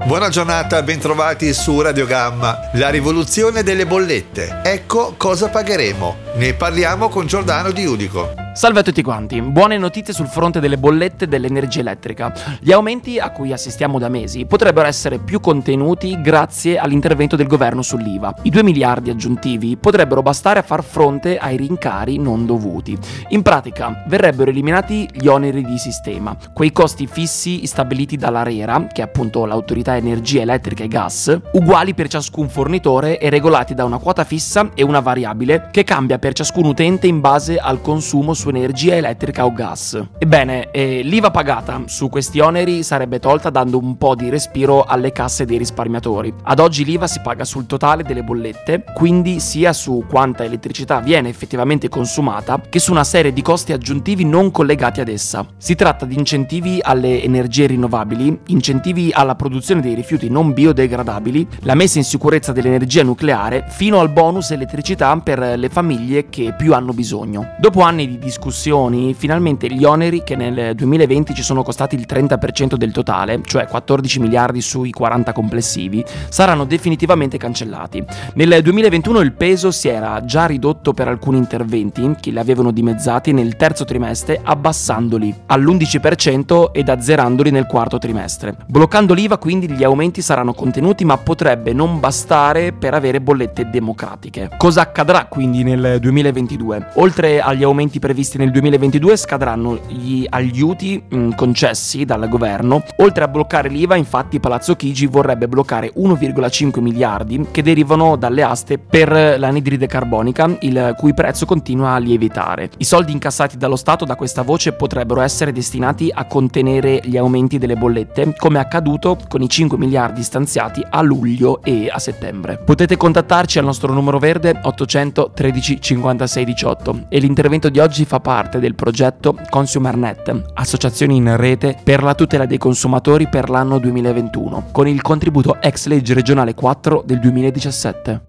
Buona giornata, bentrovati su Radio Gamma. La rivoluzione delle bollette. Ecco cosa pagheremo. Ne parliamo con Giordano Di Udico. Salve a tutti quanti, buone notizie sul fronte delle bollette dell'energia elettrica. Gli aumenti a cui assistiamo da mesi potrebbero essere più contenuti grazie all'intervento del governo sull'IVA. I 2 miliardi aggiuntivi potrebbero bastare a far fronte ai rincari non dovuti. In pratica verrebbero eliminati gli oneri di sistema, quei costi fissi stabiliti dall'ARERA, che è appunto l'autorità energia elettrica e gas, uguali per ciascun fornitore e regolati da una quota fissa e una variabile che cambia per ciascun utente in base al consumo su energia elettrica o gas. Ebbene, l'IVA pagata su questi oneri sarebbe tolta dando un po' di respiro alle casse dei risparmiatori. Ad oggi l'IVA si paga sul totale delle bollette, quindi sia su quanta elettricità viene effettivamente consumata che su una serie di costi aggiuntivi non collegati ad essa. Si tratta di incentivi alle energie rinnovabili, incentivi alla produzione dei rifiuti non biodegradabili, la messa in sicurezza dell'energia nucleare, fino al bonus elettricità per le famiglie che più hanno bisogno. Dopo anni di discussioni, finalmente gli oneri, che nel 2020 ci sono costati il 30% del totale, cioè 14 miliardi sui 40 complessivi, saranno definitivamente cancellati. Nel 2021 il peso si era già ridotto per alcuni interventi che li avevano dimezzati nel terzo trimestre, abbassandoli all'11% ed azzerandoli nel quarto trimestre. Bloccando l'IVA, quindi, gli aumenti saranno contenuti, ma potrebbe non bastare per avere bollette democratiche. Cosa accadrà quindi nel 2022? Oltre agli aumenti previsti nel 2022 scadranno gli aiuti concessi dal governo. Oltre a bloccare l'IVA, infatti, Palazzo Chigi vorrebbe bloccare 1,5 miliardi che derivano dalle aste per l'anidride carbonica, il cui prezzo continua a lievitare. I soldi incassati dallo Stato da questa voce potrebbero essere destinati a contenere gli aumenti delle bollette, come è accaduto con i 5 miliardi stanziati a luglio e a settembre. Potete contattarci al nostro numero verde 800 13 56 18 e l'intervento di oggi fa parte del progetto ConsumerNet, associazioni in rete per la tutela dei consumatori per l'anno 2021, con il contributo ex legge regionale 4 del 2017.